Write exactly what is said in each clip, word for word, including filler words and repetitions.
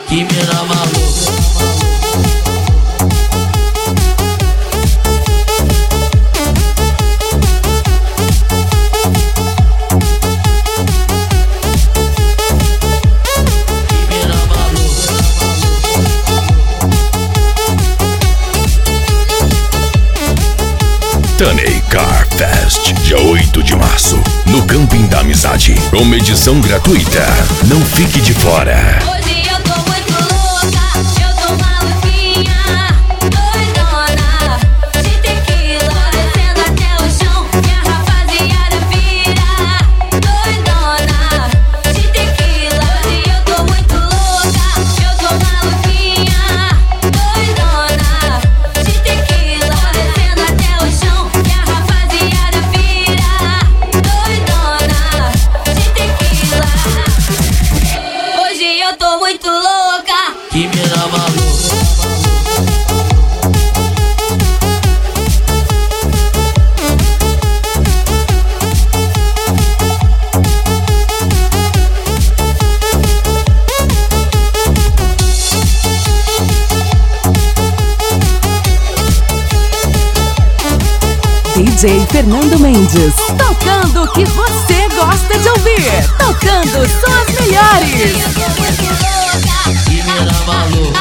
Que mina maluca. Tanei Car Fest, dia oito de março, no Camping da Amizade, com uma edição gratuita. Não fique de fora. Hoje eu tô muito louca, eu tô maluquinha, doidona, de tequila, descendo até o chão, minha rapaziada vira, doidona, de tequila. Hoje eu tô muito louca, eu tô maluquinha, doidona, de tequila, descendo até o chão, minha rapaziada vira, doidona, de tequila. Hoje eu tô muito louca. Que mina maluca. D J Fernando Mendes, tocando o que você gosta de ouvir, tocando só as melhores. Que mina maluca.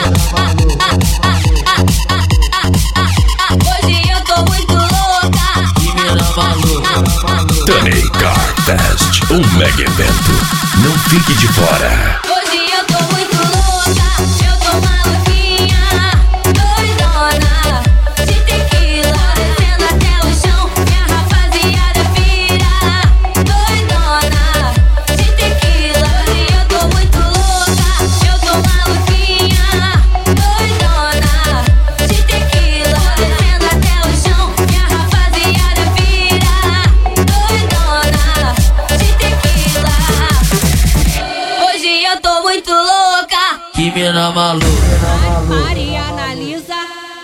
Hoje eu tô muito louca. Que mina maluca. Tanei Car Fest, um mega evento. Não fique de fora. Hoje eu tô muito louca. Eu tô maluquinha, doidona, de tequila, descendo até o chão, minha rapaziada vira, doidona, de tequila. Hoje eu tô muito louca. Eu tô maluquinha, doidona, de tequila, descendo até o chão, minha rapaziada vira, doidona, de tequila. Hoje eu tô muito louca. Que mina maluca. Maria.